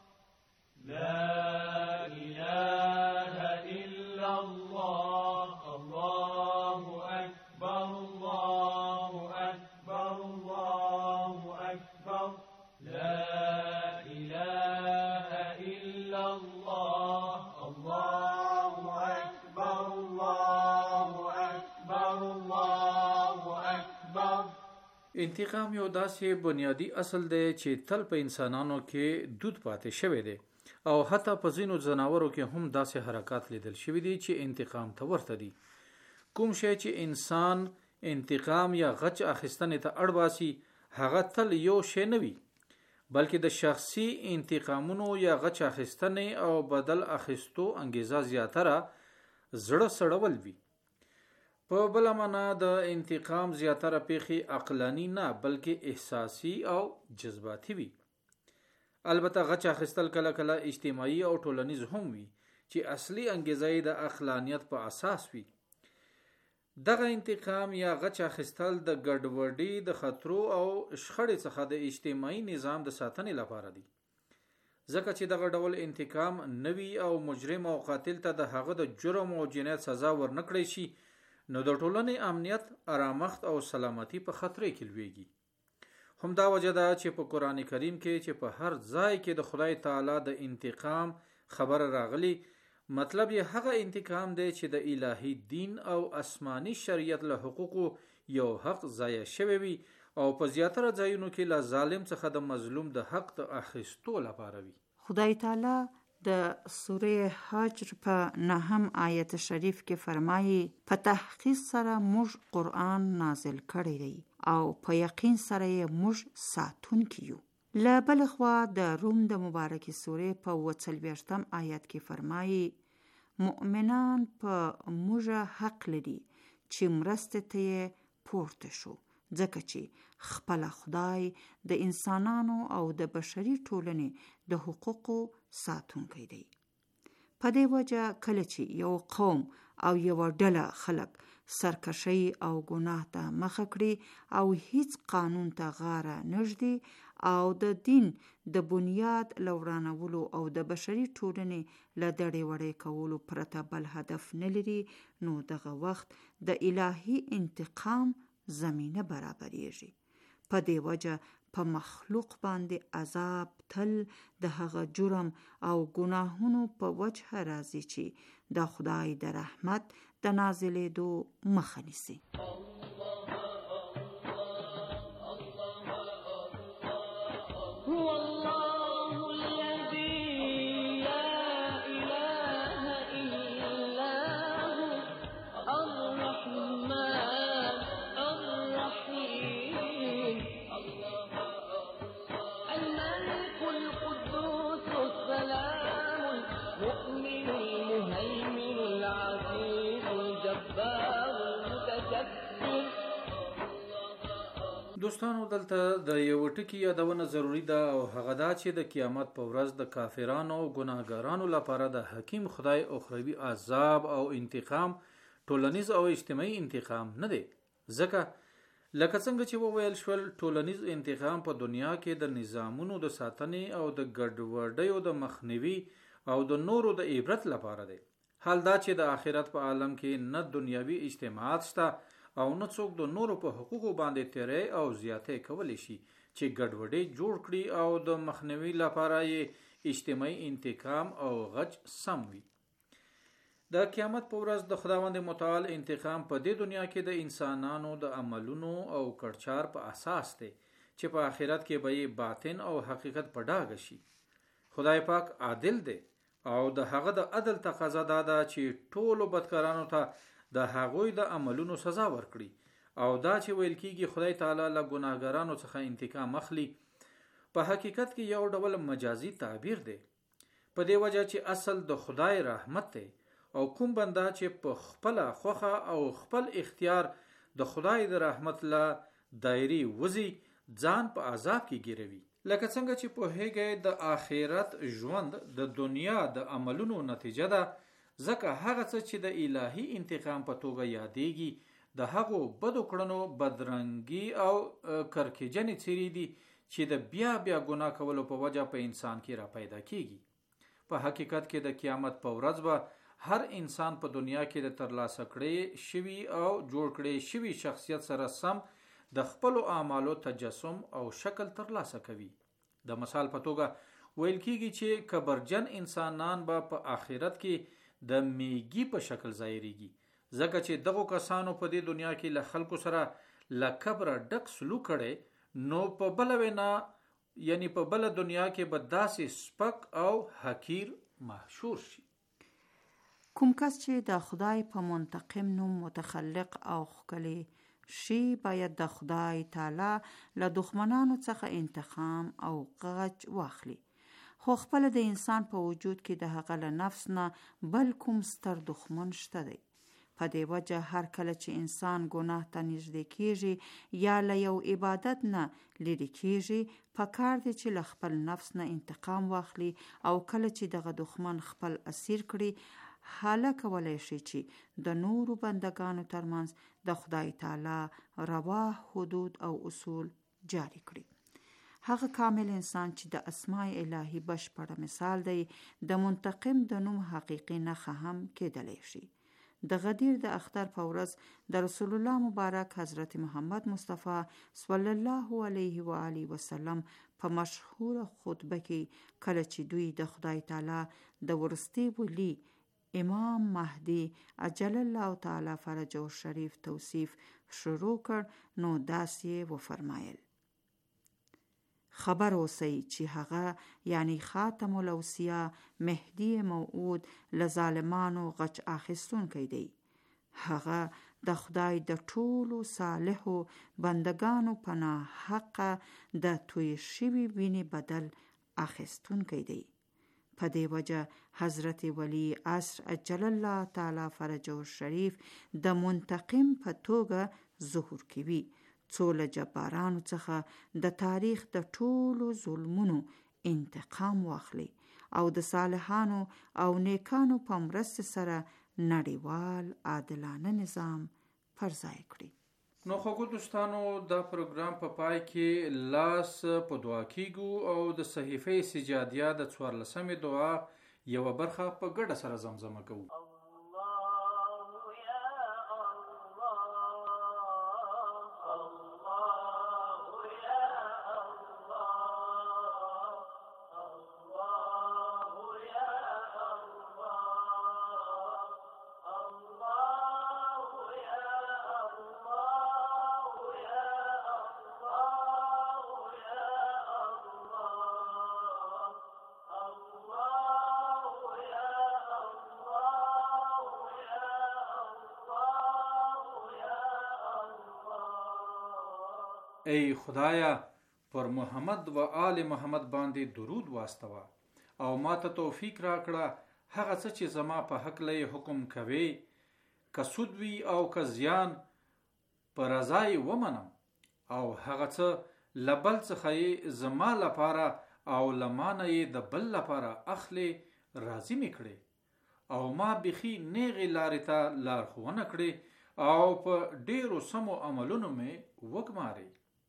لا إله إلا الله الله أكبر الله أكبر الله أكبر لا إله إلا الله الله أكبر الله أكبر الله أكبر. انتقام یو داسې بنیادی اصل دی چې تل په انسانانو کې دود پاتې شوی دی او حتی په ځینو ځناورو کې هم داسې حرکات لیدل شوي دي چې انتقام ته ورته دي. کوم شی چې انسان انتقام یا غچ اخیستنې ته اړ باسي هغه تل یو شی نه وي بلکې د شخصي انتقامونو یا غچ اخیستنې او بدل اخیستو انګیزه زیاتره زړه سړول وي. په بل معنا د انتقام زیاتره پیښې عقلانی نه بلکې احساسي او جذباتي وي. البته غچ اخیستل کله کله اجتماعي او ټولنیز هم وي چې اصلي انګیزه د عقلانیت په اساس وي. دغه انتقام یا غچ اخیستل د ګډوډۍ د خطرو او شخړې څخه د اجتماعي نظام د ساتنې لپاره دي. ځکه چې دغه ډول انتقام نوي او مجرم او قاتل ته د هغه د جرم او جنایت سزا ورنکړي شي نو د ټولنې امنیت، آرامښت او سلامتی په خطر کې لویږي. همدا وجه ده چې په قرآن کریم کې چې په هر ځای کې د خدای تعالی د انتقام خبر راغلی مطلب یې هغه انتقام دی چې د الهي دین او آسماني شریعت له حقوقو یو حق ضایع شوی وي او په زیاتره ځایونو کې له ظالم څخه د مظلوم د حق د اخیستو لپاره وي. خدای تعالی د سوره حجر په 9 آیت شریف کې فرمایي په تحقیق سره موږ قرآن نازل کړی دی او په یقین سره یې موږ ساتونکي یو. له بل خوا د روم د مبارکې سوره په 40 آیت کې فرمایي مؤمنان په موږ حق لري چې مرسته ته پورته شو ځکه چې خپل خدای د انسانانو او د بشري ټولنې د حقوقو ساتونکی دی. په دې وجه کله چې یو قوم او یو ډله خلک سرکشي او ګناه ته مخه کړي او هیڅ قانون ته غاړه نږدي او د دین د بنیاد لورانولو او د بشري ټولنې له دړې وړې کولو پرته بل هدف نه لري نو دغه وخت د الهي انتقام زمینه برابرېږي. په دې وجه په مخلوق باندې عذاب تل د هغه جرم او ګناهونو په وجه راځي چې د خدای د رحمت د نازلېدو مخه نیسي. دوستانو دلته د یو ټکی یادونه ضروری ده او هغه دا چې د قیامت په ورځ د کافرانو او ګناهګارانو لپاره د حکیم خدای اخروی عذاب او انتقام ټولنیز او اجتماعي انتقام نه دی. ځکه لکه څنګه چې وویل شول ټولنیز انتقام په دنیا کې د نظامونو د ساتنې او د ګډوډیو د مخنیوي او د نورو د عبرت لپاره دی. حال دا چې د آخرت په عالم کې نه دنیاوي اجتماعات شته او نه څوک د نورو په حقوقو باندې تیری او زیاتې کولی شي چې ګډوډي جوړ کړي او د مخنیوي لپاره یې اجتماعي انتقام او غچ سم وي. د قیامت په ورځ د خداوند متعال انتقام په دې دنیا کې د انسانانو د عملونو او کړچار په اساس دی چې په آخرت کې به یې باطن او حقیقت په ډاګه شي. خدای پاک عادل دی او د هغه د عدل تقاضا ده چې ټولو بدکارانو ته د هغوی د عملونو سزا ورکړي او دا چې ویل کیږي خدای تعالی له ګناهګارانو څخه انتقام اخلي په حقیقت کې یو ډول مجازي تعبیر دی په دې وجه چې اصل د خدای رحمت دی او کوم بنده چې په خپل خوخه او خپل اختیار د خدای د رحمت له دایري وزي ځان په عذاب کې ګیروي. لکه څنګه چې په هغه د آخرت ژوند د دنیا د عملونو نتیجه ده، ځکه هغه څه چې د الهي انتقام په توګه یادېږي د هغو بدو کړنو بدرنګي او کرکجنې څیرې دي چې د بیا بیا ګناه کولو په وجه په انسان کې را پیدا کیږي. په حقیقت کې د قیامت په ورځ به هر انسان په دنیا کې د ترلاسه کړي شوي او جوړ کړي شوي شخصیت سره سم د خپل اعمالو تجسم او شکل ترلاسه کوي. د مثال په توګه ویل کیږي چې کبرجن انسانان به په آخرت کې د میږي په شکل ظاهريږي، ځکه چې دغه کسانو په دې دنیا کې له خلکو سره له کبره ډک سلوک کړي، نو په بل وینا یعنی په بل دنیا کې به داسې سپک او حقیر محشور شي. کوم کس چې د خدای په منتقم نوم متخلق او ښکلی شي باید د خدای تعالی له دښمنانو څخه انتقام او غچ واخلي، خو خپل د انسان په وجود کې د هغه له نفس نه بل کوم ستر دښمن شته دی. په دې وجه هر کله چې انسان ګناه ته نږدې کیږي یا له یو عبادت نه لرې کیږي، پکار دی چې له خپل نفس نه انتقام واخلي او کله چې دغه دښمن خپل اسیر کړي، حاله کولی شي چې د نورو بندگانو ترمنځ د خدای تعالی روا حدود او اصول جاری کړي. هغه کامل انسان چې د اسماء الهی بشپړ مثال دی، د منتقم د نوم حقیقي نښه هم کېدلی شي. د غدیر د اختر په ورځ د رسول الله مبارک حضرت محمد مصطفی صلی الله علیه و آله وسلم په مشهور خطبه کې کله چې دوی د خدای تعالی د ورستی ولی امام مهدی عجل الله تعالی فرجه الشریف توصیف شروع کړ، نو داسې وفرمایل: خبر اوسئ چې هغه یعنی خاتم الاوصیا مهدی موعود لظالمانو غچ اخیستونکی دی. هغه د خدای د ټولو صالحو بندگانو پناه حق د توی شوی وینې بدل اخیستونکی دی. په دې وجه حضرت ولی عصر عجل الله تعالی فرجه الشریف د منتقم په توګه ظهور کوي، څو له جبارانو څخه د تاریخ د ټولو ظلمونو انتقام واخلي او د صالحانو او نیکانو په مرسته سره نړیوال عادلانه نظام پر ځای کړي. نو خوږو دوستانو، دا پروګرام په پای کې لاس په دعا کیږو او د صحیفه سجادیه د 14مې دعا یو برخه په ګډه سره زمزمه کوو. ای خدایا، پر محمد و آل محمد باندې درود واستوه او ما ته توفیق راکړه هغه څه چې زما په حق له حکم کوي، که سود وي او که زیان پر رضای ومنم، او هغه څه لبل څخه زما لپاره او لمانه د بل لپاره اخلي راضی میکړي، او ما بخي نیغي لارې ته لارښوونه کړي او په ډیرو سمو عملونو مې وګماري.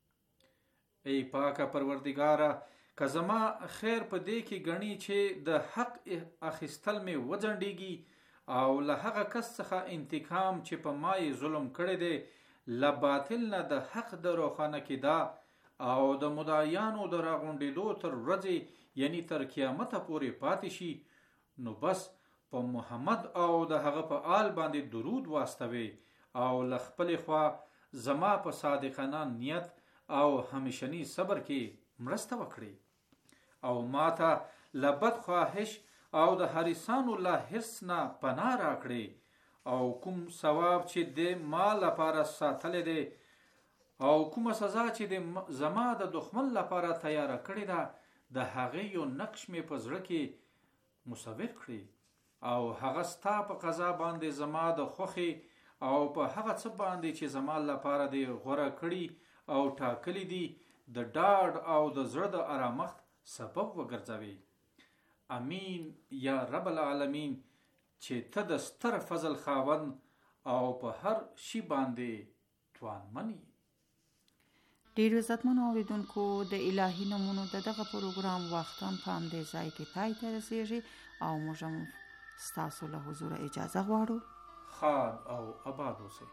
ای پاکه پروردگاره، که زما خیر په دې کې غني چې د حق اخیستل مې وځنډيږي او له هغه کس څخه انتقام چې په مای ظلم کړی دی له باطل نه د حق د روښانه کېدا او د مدعیانو د راغونډېدو تر ورځې یعنی تر قیامت پورې پاتې شي، نو بس په محمد او د هغه په آل باندې درود واستوي او له خپل خوا زما په صادقانه نیت او همیشنی صبر کې مرسته وکړي او ماته له بد خواهش او د حریصانو له حرص نه پناه راکړي او کوم ثواب چې د ما لپاره ساتل دي او کوم سزا چې د زما د دښمن لپاره تیار کړی ده د هغه یو نقش مې په زړه کې مصور کړي او هغه ستا په قضا باندې زما د خوخي او په هغه څه باندې چې زما لپاره دی غوړه کړی او ټاکلی دي د ډاډ او د زړه د آرامښت سبب وګرځوي. امین یا رب العالمین چې ته د ستر فضل خاوند او په هر شي باندې توانمنی. ډیرو عزتمنو اوریدونکو د الهي نومونو دغه پروګرام وختاً په همدې ځای کې پای ته رسیږي او موږ هم ستاسو له حضور اجازه غواړو. خاد او آباد اوسئ.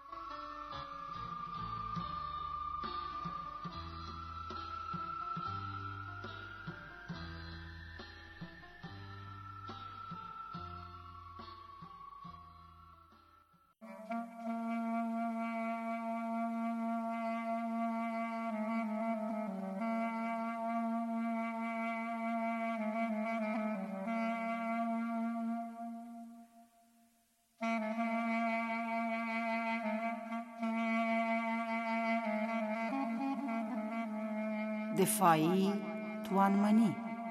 دفاعی توانمنی.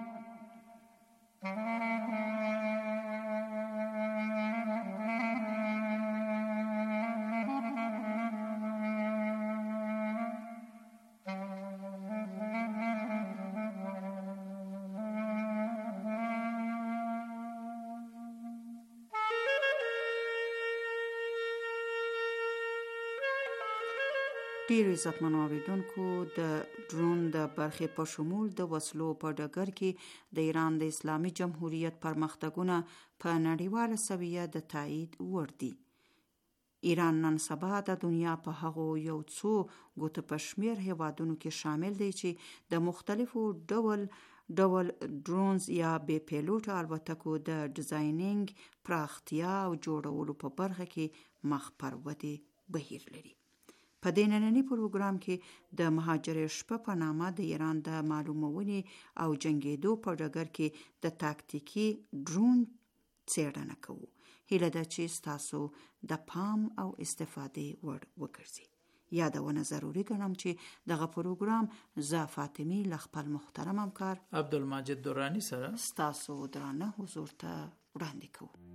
ډیر عزتمنو اوریدونکو د ډرون د برخې په شمول د وسلو په ډګر کې د ایران د اسلامي جمهوریت پرمختګونه په نړیواله سویه د تایید وړ دي. ایران نن سبا د دنیا په هغو یو څو ګوته په شمیر هیوادونو کې شامل دی چې د مختلفو ډول ډرونز یا بې پیلوټ الوتکو د ډیزاینینګ، پراختیا او جوړولو په برخه کې مخ پر ودې بهیر لري. په دې نننی پروګرام کې د مهاجر شپه په نامه د ایران د معلومونې او جنگیدو په ډګر کې د تاکتیکي ډرون څېړنه کوو. هیله ده چې ستاسو د پام او استفادې وړ وګرځي. یادونه ضروري ګڼم چې دغه پروګرام زه فاطمی له خپل محترم همکار عبدالمجید دورانی سره ستاسو درانه حضور ته وړاندې کوو.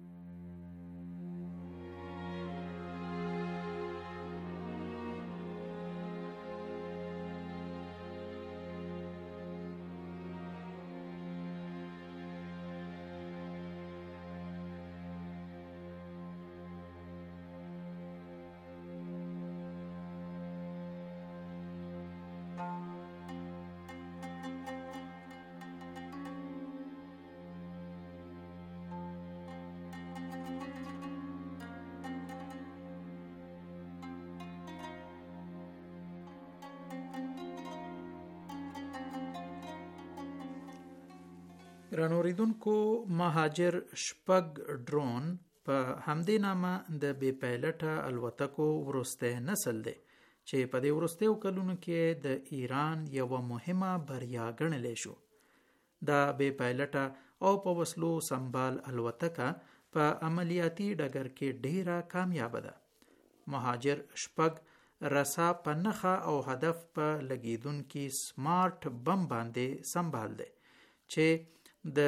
ګران اوریدونکو، مهاجر شپږ ډرون په همدې نامه د بې پایلټه الوتکو وروستی نسل دی چې په دې وروستیو کلونو کې د ایران یوه مهمه بریا ګڼلی شو. دا بې پایلټه او په وسلو سمبال الوتکه په عملیاتي ډګر کې ډیره کامیابه ده. مهاجر شپږ رسا په نښه او هدف په لګیدونکي سمارټ بم باندې سمبال دی چې د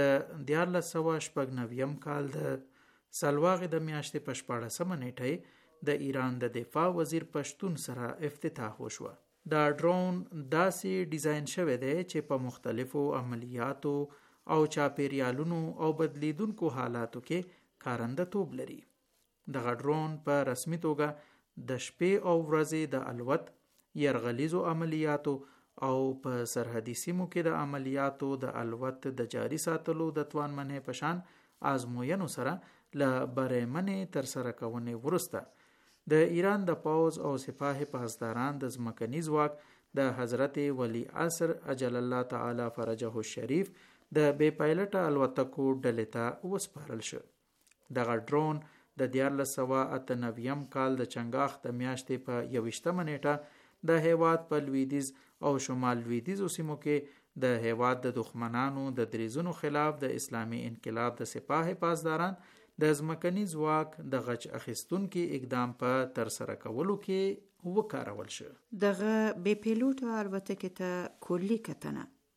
1996 کال د سلواغې د میاشتې په 14 نیټه د ایران د دفاع وزیر پشتون سره افتتاح وشوه. دا ډرون داسې ډیزاین شوی دی چې په مختلفو عملیاتو او چاپیریالونو او بدلیدونکو حالاتو کې کارنده توب لري. دغه ډرون په رسمي توګه د شپې او ورځې د الوت، یرغلیزو عملیاتو او په سرحدي سیمو کې د عملیاتو د الوت د جاري ساتلو د توانمنۍ په شان آزموینو سره له بریمنې تر سره کونې وروسته د ایران د پوځ او سپاه پاسداران د ځمکني ځواک د حضرت ولی عصر عجل الله تعالی فرجه الشریف د بې پایلټه الوتکو ډلې ته وسپارل شو. دغه ډرون د 1998 کال د چنګاښ د میاشتې په 21 نیټه د هیواد په لویدیځ او شمال لویدیځو سیمو کې د هیواد د دښمنانو د دریزونو خلاف د اسلامي انقلاب د سپاه پاسداران د ځمکني ځواک د غچ اخیستونکي اقدام په ترسره کولو کې وکارول شو. دغه بې پیلوټه الوتکې ته کلی کتنه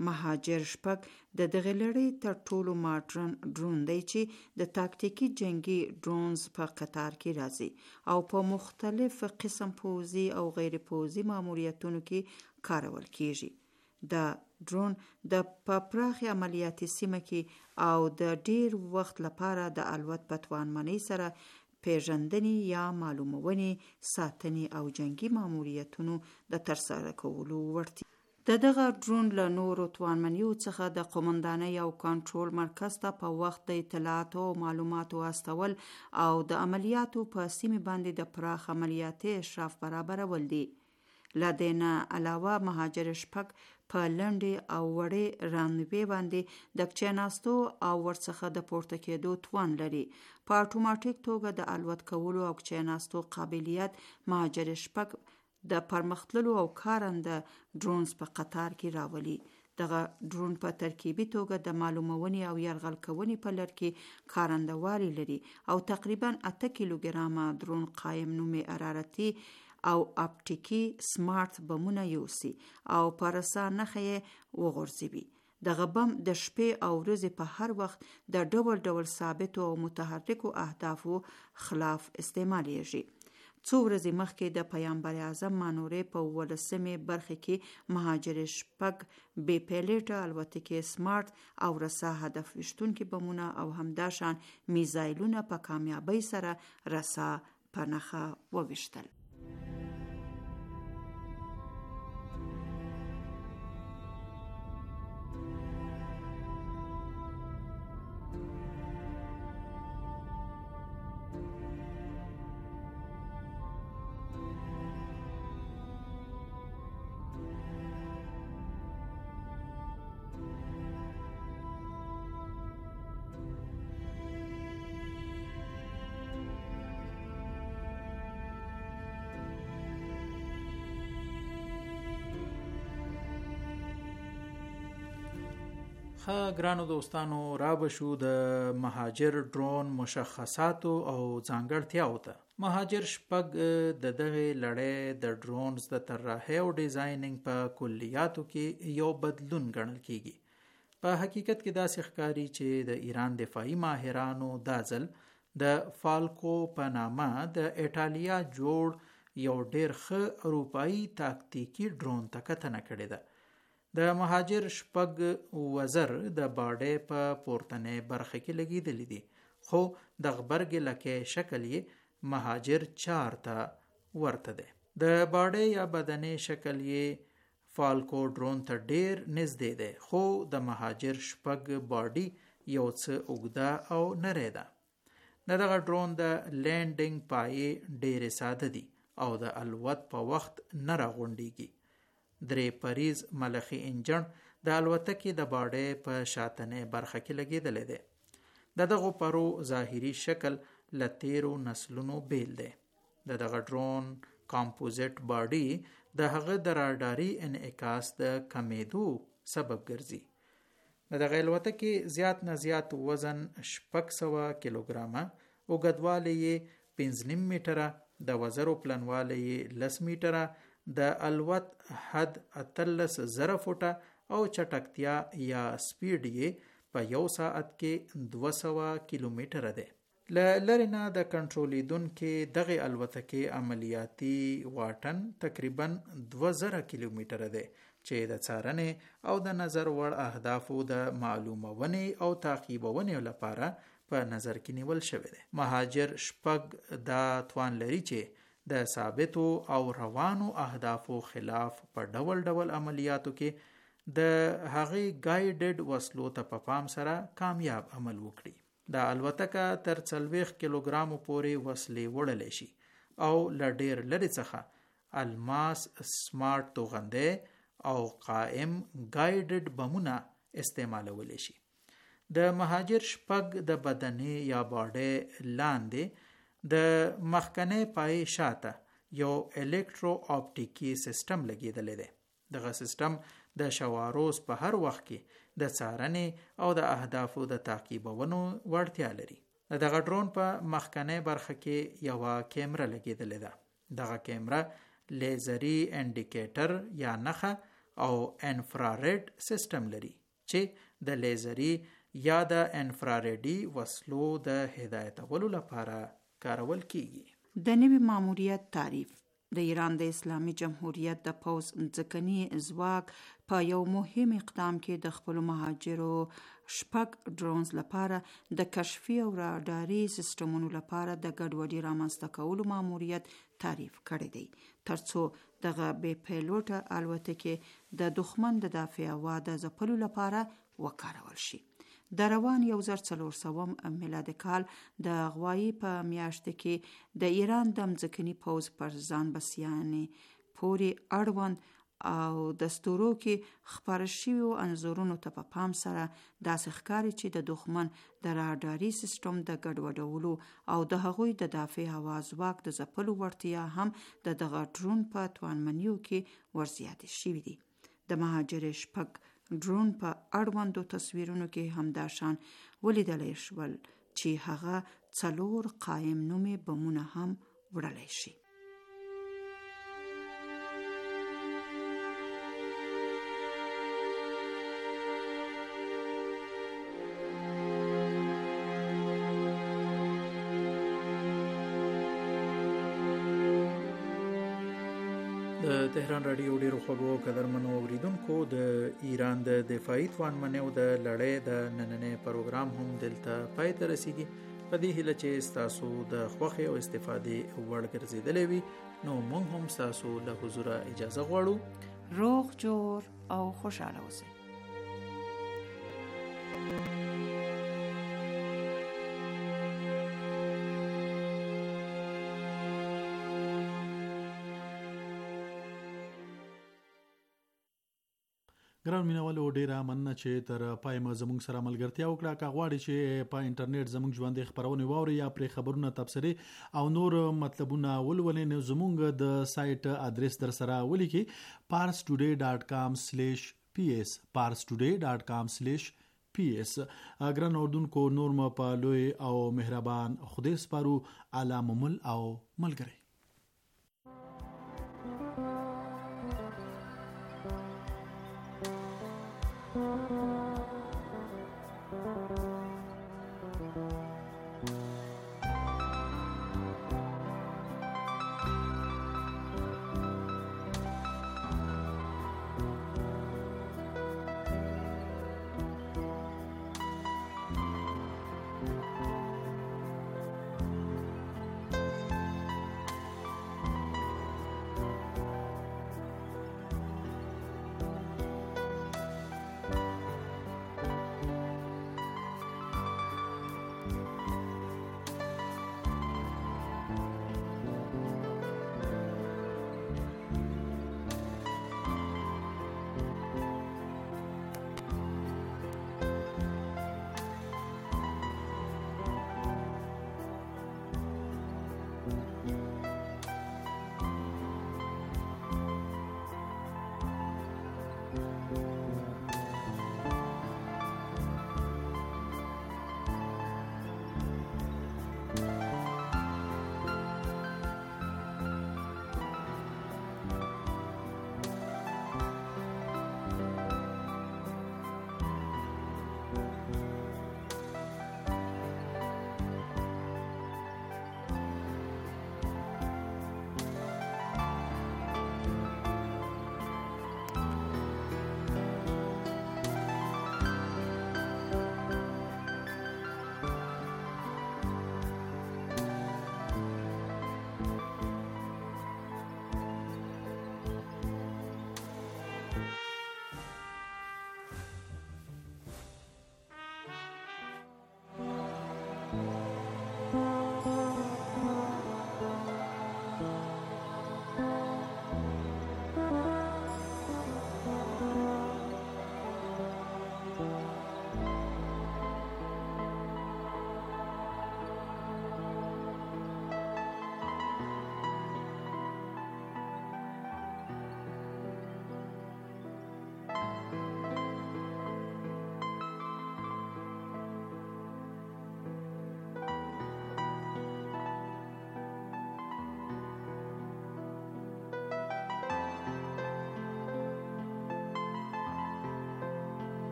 مهاجر 6 د دغه لړۍ تر ټولو ماډرن ډرون دی چې د تاکتیکي جنگي ډرونز په قطار کې راځي او په مختلف قسم پوځي او غیر پوځي ماموریتونو کې کارول کیږي. دا ډرون د پراخ عملیاتي سیمه کې او د ډیر وخت لپاره د الوت په توانمنۍ سره پیژندنې یا معلومونې، ساتنې او جنگي ماموریتونو د ترسره کولو وړتیا. دغه ډرون له نورو توانمنیو څخه د قومندانۍ او کنټرول مرکز ته په وخت د اطلاعاتو او معلوماتو استول او د عملیاتو په سیمې باندې د پراخ عملیاتي اشراف برابرول دي. له دې نه علاوه مهاجر 6 په لنډې او وړې رانوې باندې د کښیناستو او ورڅخه د پورته کېدو توان لري. په اتوماتیک توګه د الوت کولو او کښیناستو قابلیت مهاجر 6 د پرمختللو او کارنده ډرونز په قطار کې راولي. دغه ډرون په ترکیبي توګه د معلومونې او یرغل کونې په لړ کې کارنده والی لري او تقریبا 8 کیلوګرامه ډرون قایم نومي حرارتي او اپټیکي سمارټ بمونه یوسي او په رسا نښه وغورځوي. دغه بم د شپې او ورځې په هر وخت د ډول ډول ثابتو او متحرکو اهدافو خلاف استعمالیږي. څو ورځې مخکې د پیغمبر اعظم مانورې په 18مې برخه کې مهاجر 6 بې پیلوټه الوتکې سمارټ او رسا هدف وشتونکي بمونه او همداشان میزایلونه په کامیابۍ سره رسا په نښه وویشتل. ګرانو دوستانو، را بشو د مهاجر ډرون مشخصاتو او ځانګړتیاو ته. مهاجر 6 د دغه لړۍ د ډرونز د طراحۍ او ډیزاینینګ په کلیاتو کې یو بدلون ګڼل کیږي. په حقیقت کې داسې ښکاري چې د ایران دفاعي ماهرانو دا ځل د فالکو په نامه د ایټالیا جوړ یو ډیر ښه اروپایي تاکتیکي ډرون ته کتنه کړې ده. د مهاجر 6 وزر د باډې په پورتنۍ برخه کې لګیدلی دي، خو د غبرګ لکه شکل یې مهاجر 4 ته ورته ده. د باډې یا بدنې شکل یې فالکو ډرون ته ډیر نږدې ده، خو د مهاجر 6 باډي یو څه اوږده او نری ده. دغه ډرون د لینډینګ پایې ډیره ساده دي او د الوت په وخت نه راغونډیږي. درې پریز ملخي انجن د الوتکې د باډې په شاتنې برخه کې لګیدلی دی. دغه پرو ظاهري شکل له تیرو نسلونو بیل دی. دغه ډرون کمپوزیټ باډي د هغه د راډاري انعکاس د کمیدو سبب ګرځي. دغه الوتکې زیات نه زیات وزن 600 کیلوګرامه، اوږدوالی 5.5 میټره، د وزرو پلنوالی 10 میټره، د الوت حد 13,000 فوټه او چټکتیا یا سپیډ یې په یو ساعت کې 200 کیلومتره ده. لري نه د کنټرولیدونکو دغه الوتکې عملیاتي واټن تقریبا 2000 کیلومتره ده چې د څارنې او د نظر وړ اهدافو د معلومونې او تعقیبونې لپاره په نظر کې نیول شوی دی. مهاجر 6 دا توان لري چې د ثابتو او روانو اهدافو خلاف په ډول ډول عملیاتو کې د هغې ګایډډ وسلو ته په پام سره کامیاب عمل وکړي. د الوتکه تر 40 کیلوګرامو پورې وسلې وړلی شي او له ډیر لرې څخه الماس، سمارټ توغندۍ او قائم ګایډډ بمونه استعمالولی شي. د مهاجر 6 د بدنې یا باډې لاندې د مخکنی پای شاته یو الکترو اپټیکي سیستم لګیدلی دی. دغه سیستم د شواروز په هر وخت کې د څارنې او د اهدافو د تعقیبونو وړتیا لري. دغه ډرون په مخکنی برخه کې یو کیمره لګیدلی ده. دغه کیمره لیزري انډیکیټر یا نښه او انفراريډ سیستم لري چې د لیزري یا د انفراریډي وسلو د هدایتولو لپاره کارول کیږي. د نوي ماموریت تعریف. د ایران د اسلامي جمهوریت د پوځ ځمکني ځواک په یو مهم اقدام کې د خپل مهاجرو 6 ډرونز لپاره د کشفي او راداري سیستمونو لپاره د ګډوډي رامنځته کولو ماموریت تعریف کړی دی، ترڅو دغه بې پیلوټه الوتکې د دښمن د دفاع او د ځپلو لپاره وکارول شي. د روان 1400 میلادي کال د غوایي په میاشت کې د ایران د ځمکني پوځ پر ځان بسیانې پورې اړوند او د ستورو کې خپاره شویو انځورونو ته په پام سره داسې ښکاري چې د دښمن د راداري سیستم د ګډوډولو او د هغوی د دافع هوا ځواک د ځپلو وړتیا هم د دغه ډرون په توانمنیو کې ورزیاتې شوي دي. د مهاجر 6 ډرون په اړوندو تصویرونو کې هم دا شان ولیدلی شول چې هغه 4 قایم نومي بمونه هم وړلی شي. د تهران رادیو ډیرو خوږو قدرمنو اوریدونکو، د ایران د دفاعي توانمنیو د لړۍ د نننۍ پروګرام هم دلته پای ته رسیږي. په دې هیله چې تاسو د خوښۍ او استفادې وړ ګرځیدلی وي، نو موږ هم تاسو له حضوره اجازه غواړو. روغ جوړ او خوشاله اوسئ. ګران مینوالو، ډیره مننه چې تر پای ما زموږ سره ملګرتیا وکړه. که غواړئ چې په انټرنیټ زموږ ژوندۍ خبرونه واورئ یا پرې خبرونه تبصرې او نور مطلبونه ولولئ، نو زموږ د سایت ادرس در سره ولیکئ: parstoday.com/ps parstoday.com/ps. ګران اوردونکو، نور م په لوی او مهربان خدای سپارو. اعلی ممل او ملګری. Thank you.